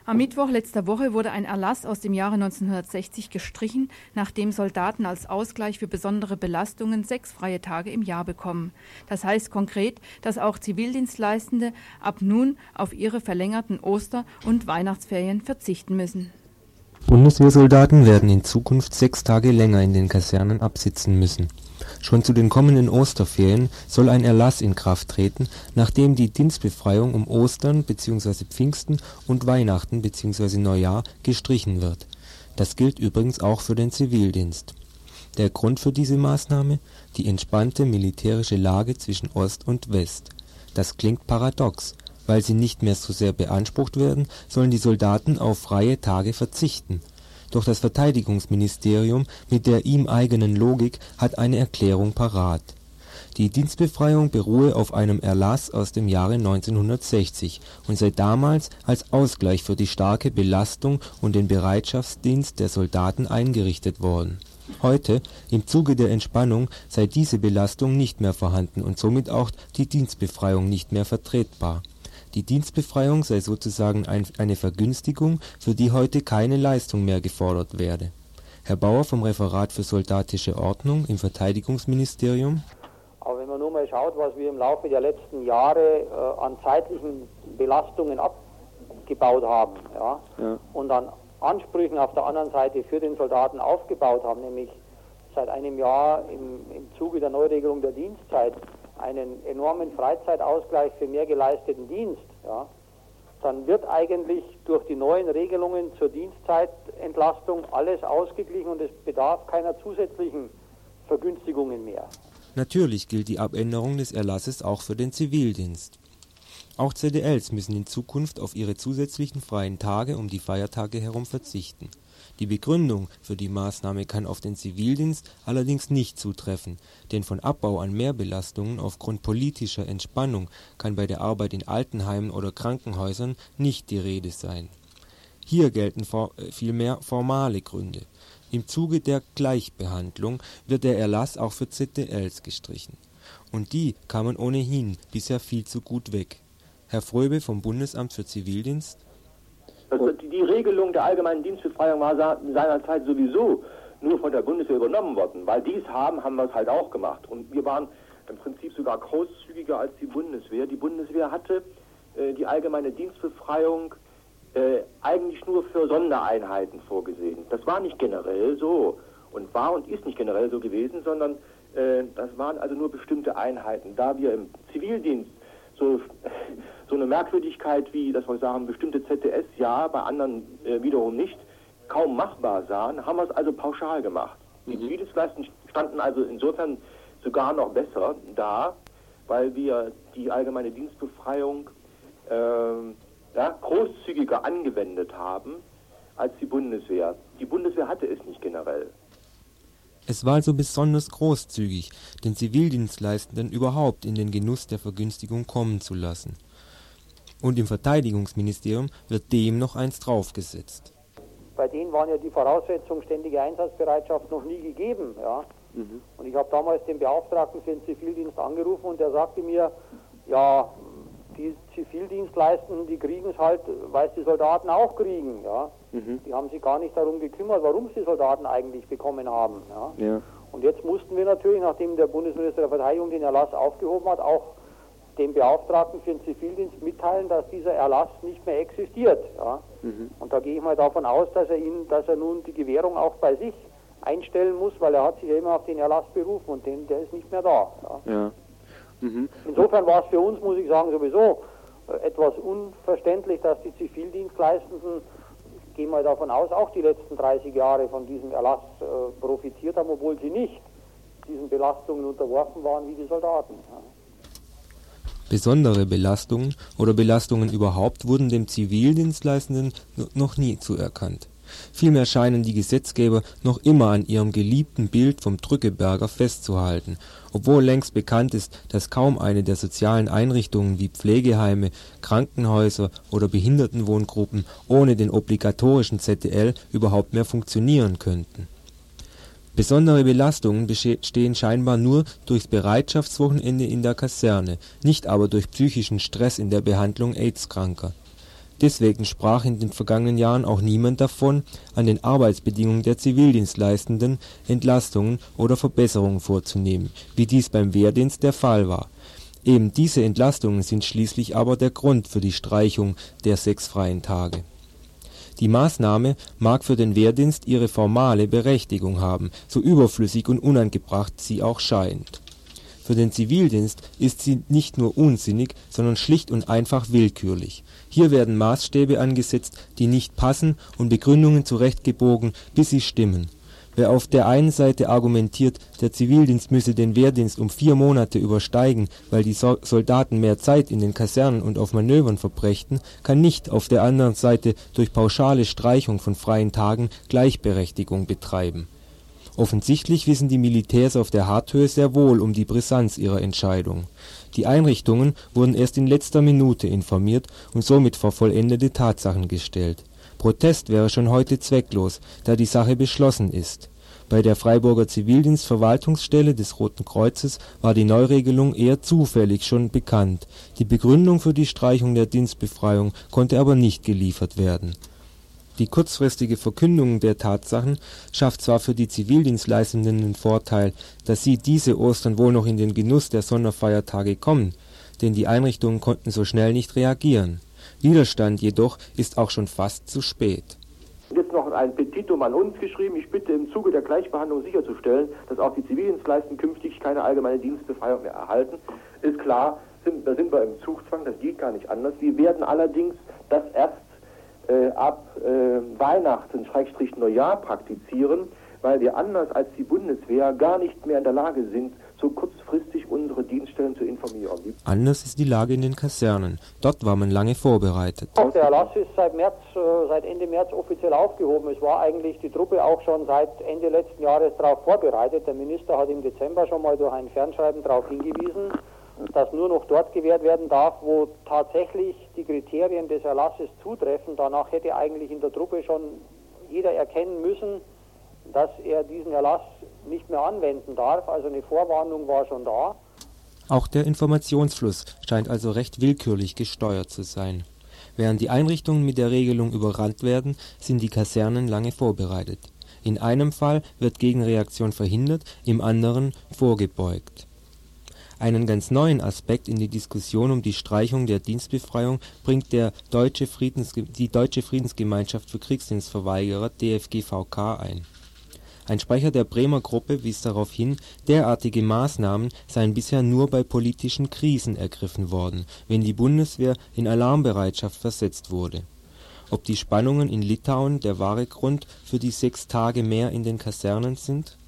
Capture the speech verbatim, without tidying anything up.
Am Mittwoch letzter Woche wurde ein Erlass aus dem Jahre neunzehnhundertsechzig gestrichen, nachdem Soldaten als Ausgleich für besondere Belastungen sechs freie Tage im Jahr bekommen. Das heißt konkret, dass auch Zivildienstleistende ab nun auf ihre verlängerten Oster- und Weihnachtsferien verzichten müssen. Bundeswehrsoldaten werden in Zukunft sechs Tage länger in den Kasernen absitzen müssen. Schon zu den kommenden Osterferien soll ein Erlass in Kraft treten, nachdem die Dienstbefreiung um Ostern bzw. Pfingsten und Weihnachten bzw. Neujahr gestrichen wird. Das gilt übrigens auch für den Zivildienst. Der Grund für diese Maßnahme? Die entspannte militärische Lage zwischen Ost und West. Das klingt paradox. Weil sie nicht mehr so sehr beansprucht werden, sollen die Soldaten auf freie Tage verzichten. Doch das Verteidigungsministerium mit der ihm eigenen Logik hat eine Erklärung parat. Die Dienstbefreiung beruhe auf einem Erlass aus dem Jahre neunzehnhundertsechzig und sei damals als Ausgleich für die starke Belastung und den Bereitschaftsdienst der Soldaten eingerichtet worden. Heute, im Zuge der Entspannung, sei diese Belastung nicht mehr vorhanden und somit auch die Dienstbefreiung nicht mehr vertretbar. Die Dienstbefreiung sei sozusagen ein, eine Vergünstigung, für die heute keine Leistung mehr gefordert werde. Herr Bauer vom Referat für Soldatische Ordnung im Verteidigungsministerium. Aber wenn man nur mal schaut, was wir im Laufe der letzten Jahre äh, an zeitlichen Belastungen abgebaut haben, ja, ja, und an Ansprüchen auf der anderen Seite für den Soldaten aufgebaut haben, nämlich seit einem Jahr im, im Zuge der Neuregelung der Dienstzeit einen enormen Freizeitausgleich für mehr geleisteten Dienst, ja, dann wird eigentlich durch die neuen Regelungen zur Dienstzeitentlastung alles ausgeglichen und es bedarf keiner zusätzlichen Vergünstigungen mehr. Natürlich gilt die Abänderung des Erlasses auch für den Zivildienst. Auch Z D Ls müssen in Zukunft auf ihre zusätzlichen freien Tage um die Feiertage herum verzichten. Die Begründung für die Maßnahme kann auf den Zivildienst allerdings nicht zutreffen, denn von Abbau an Mehrbelastungen aufgrund politischer Entspannung kann bei der Arbeit in Altenheimen oder Krankenhäusern nicht die Rede sein. Hier gelten vor, vielmehr formale Gründe. Im Zuge der Gleichbehandlung wird der Erlass auch für Z D Ls gestrichen. Und die kamen ohnehin bisher viel zu gut weg. Herr Fröbe vom Bundesamt für Zivildienst. Also die Regelung der allgemeinen Dienstbefreiung war seinerzeit sowieso nur von der Bundeswehr übernommen worden. Weil die es haben, haben wir es halt auch gemacht. Und wir waren im Prinzip sogar großzügiger als die Bundeswehr. Die Bundeswehr hatte äh, die allgemeine Dienstbefreiung äh, eigentlich nur für Sondereinheiten vorgesehen. Das war nicht generell so und war und ist nicht generell so gewesen, sondern äh, das waren also nur bestimmte Einheiten. Da wir im Zivildienst so, so eine Merkwürdigkeit wie, dass wir sagen, bestimmte Z D S ja, bei anderen äh, wiederum nicht, kaum machbar sahen, haben wir es also pauschal gemacht. Die Zivildienstleistungen standen also insofern sogar noch besser da, weil wir die allgemeine Dienstbefreiung äh, ja, großzügiger angewendet haben als die Bundeswehr. Die Bundeswehr hatte es nicht generell. Es war also besonders großzügig, den Zivildienstleistenden überhaupt in den Genuss der Vergünstigung kommen zu lassen. Und im Verteidigungsministerium wird dem noch eins draufgesetzt. Bei denen waren ja die Voraussetzungen ständige Einsatzbereitschaft noch nie gegeben. Ja? Mhm. Und ich habe damals den Beauftragten für den Zivildienst angerufen und der sagte mir, ja, die Zivildienstleistenden, die kriegen es halt, weil es die Soldaten auch kriegen. Ja? Mhm. Die haben sich gar nicht darum gekümmert, warum es die Soldaten eigentlich bekommen haben. Ja? Ja. Und jetzt mussten wir natürlich, nachdem der Bundesminister der Verteidigung den Erlass aufgehoben hat, auch dem Beauftragten für den Zivildienst mitteilen, dass dieser Erlass nicht mehr existiert. Ja? Mhm. Und da gehe ich mal davon aus, dass er ihn, dass er nun die Gewährung auch bei sich einstellen muss, weil er hat sich ja immer auf den Erlass berufen und den, der ist nicht mehr da. Ja? Ja. Mhm. Insofern war es für uns, muss ich sagen, sowieso äh, etwas unverständlich, dass die Zivildienstleistenden, ich gehe mal davon aus, auch die letzten dreißig Jahre von diesem Erlass äh, profitiert haben, obwohl sie nicht diesen Belastungen unterworfen waren wie die Soldaten. Ja. Besondere Belastungen oder Belastungen überhaupt wurden dem Zivildienstleistenden noch nie zuerkannt. Vielmehr scheinen die Gesetzgeber noch immer an ihrem geliebten Bild vom Drückeberger festzuhalten, obwohl längst bekannt ist, dass kaum eine der sozialen Einrichtungen wie Pflegeheime, Krankenhäuser oder Behindertenwohngruppen ohne den obligatorischen Z D L überhaupt mehr funktionieren könnten. Besondere Belastungen bestehen scheinbar nur durchs Bereitschaftswochenende in der Kaserne, nicht aber durch psychischen Stress in der Behandlung AIDS-Kranker. Deswegen sprach in den vergangenen Jahren auch niemand davon, an den Arbeitsbedingungen der Zivildienstleistenden Entlastungen oder Verbesserungen vorzunehmen, wie dies beim Wehrdienst der Fall war. Eben diese Entlastungen sind schließlich aber der Grund für die Streichung der sechs freien Tage. Die Maßnahme mag für den Wehrdienst ihre formale Berechtigung haben, so überflüssig und unangebracht sie auch scheint. Für den Zivildienst ist sie nicht nur unsinnig, sondern schlicht und einfach willkürlich. Hier werden Maßstäbe angesetzt, die nicht passen, und Begründungen zurechtgebogen, bis sie stimmen. Wer auf der einen Seite argumentiert, der Zivildienst müsse den Wehrdienst um vier Monate übersteigen, weil die so Soldaten mehr Zeit in den Kasernen und auf Manövern verbrächten, kann nicht auf der anderen Seite durch pauschale Streichung von freien Tagen Gleichberechtigung betreiben. Offensichtlich wissen die Militärs auf der Harthöhe sehr wohl um die Brisanz ihrer Entscheidung. Die Einrichtungen wurden erst in letzter Minute informiert und somit vor vollendete Tatsachen gestellt. Protest wäre schon heute zwecklos, da die Sache beschlossen ist. Bei der Freiburger Zivildienstverwaltungsstelle des Roten Kreuzes war die Neuregelung eher zufällig schon bekannt. Die Begründung für die Streichung der Dienstbefreiung konnte aber nicht geliefert werden. Die kurzfristige Verkündung der Tatsachen schafft zwar für die Zivildienstleistenden den Vorteil, dass sie diese Ostern wohl noch in den Genuss der Sonderfeiertage kommen, denn die Einrichtungen konnten so schnell nicht reagieren. Widerstand jedoch ist auch schon fast zu spät. Jetzt noch ein Petitum an uns geschrieben. Ich bitte im Zuge der Gleichbehandlung sicherzustellen, dass auch die Zivildienstleistenden künftig keine allgemeine Dienstbefreiung mehr erhalten. Ist klar, sind, da sind wir im Zugzwang, das geht gar nicht anders. Wir werden allerdings das erst äh, ab äh, Weihnachten, Schrägstrich Neujahr praktizieren, weil wir anders als die Bundeswehr gar nicht mehr in der Lage sind, so kurzfristig unsere Dienststellen zu informieren. Anders ist die Lage in den Kasernen. Dort war man lange vorbereitet. Auch der Erlass ist seit März, äh, seit Ende März offiziell aufgehoben. Es war eigentlich die Truppe auch schon seit Ende letzten Jahres darauf vorbereitet. Der Minister hat im Dezember schon mal durch ein Fernschreiben darauf hingewiesen, dass nur noch dort gewährt werden darf, wo tatsächlich die Kriterien des Erlasses zutreffen. Danach hätte eigentlich in der Truppe schon jeder erkennen müssen, dass er diesen Erlass nicht mehr anwenden darf. Also eine Vorwarnung war schon da. Auch der Informationsfluss scheint also recht willkürlich gesteuert zu sein. Während die Einrichtungen mit der Regelung überrannt werden, sind die Kasernen lange vorbereitet. In einem Fall wird Gegenreaktion verhindert, im anderen vorgebeugt. Einen ganz neuen Aspekt in die Diskussion um die Streichung der Dienstbefreiung bringt der Deutsche Friedensge- die Deutsche Friedensgemeinschaft für Kriegsdienstverweigerer D F G V K ein. Ein Sprecher der Bremer Gruppe wies darauf hin, derartige Maßnahmen seien bisher nur bei politischen Krisen ergriffen worden, wenn die Bundeswehr in Alarmbereitschaft versetzt wurde. Ob die Spannungen in Litauen der wahre Grund für die sechs Tage mehr in den Kasernen sind?